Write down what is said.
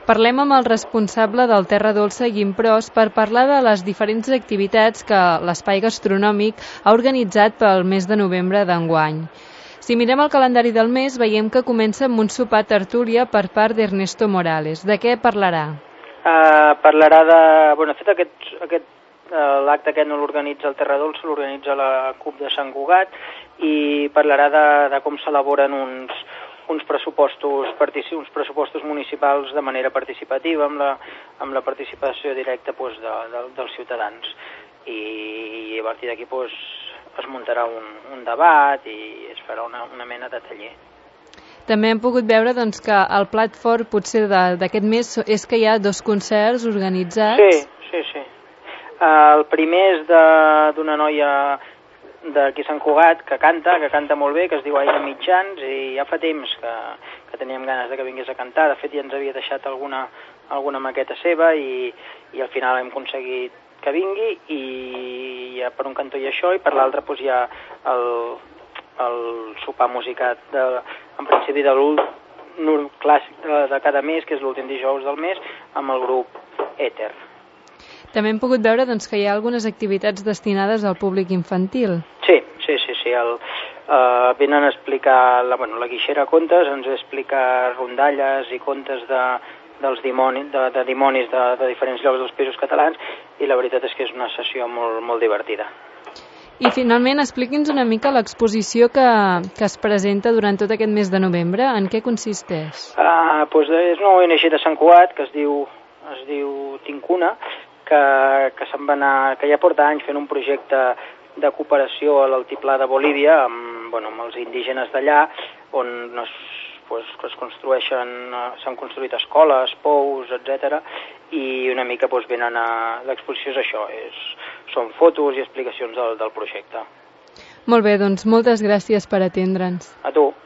Parlem amb el responsable del Terra Dolça, Guim Pros, per parlar de les diferents activitats que l'Espai Gastronòmic ha organitzat pel mes de novembre d'enguany. Si mirem el calendari del mes, veiem que comença amb un sopar tertúlia per part d'Ernesto Morales. De què parlarà? Parlarà de... Bueno, de fet, l'acte aquest no l'organitza el Terra Dolça, l'organitza la CUP de Sant Cugat, i parlarà de com s'elaboren uns pressupostos municipals de manera participativa, amb la participació directa dels ciutadans. I a partir d'aquí es muntarà un debat i es farà una mena de taller. També hem pogut veure que el plat fort potser d'aquest mes és que hi ha 2 concerts organitzats. Sí. El primer és d'una noia d'aquí a Sant Cugat que canta molt bé, que es diu Aire Mitjans, i ja fa temps que teníem ganes que vingués a cantar. De fet, ja ens havia deixat alguna maqueta seva i al final hem aconseguit que vingui, i ja per un cantó hi ha això, i per l'altre hi ha el sopar musicat en principi de l'últim clàssic de cada mes, que és l'últim dijous del mes, amb el grup Èter. També hem pogut veure que hi ha algunes activitats destinades al públic infantil. Sí. Venen a explicar la Guixera Contes, ens explica rondalles i contes de dimonis de diferents llocs dels Països Catalans, i la veritat és que és una sessió molt divertida. I finalment, expliqui'ns una mica l'exposició que es presenta durant tot aquest mes de novembre. En què consisteix? És una ONG de Sant Cugat que es diu Tincuna, que se'n va anar, que ja porta anys fent un projecte de cooperació a l'altiplà de Bolívia amb els indígenes d'allà, on es construeixen, s'han construït escoles, pous, etc. I una mica venen a... L'exposició és això, són fotos i explicacions del projecte. Molt bé, moltes gràcies per atendre'ns. A tu.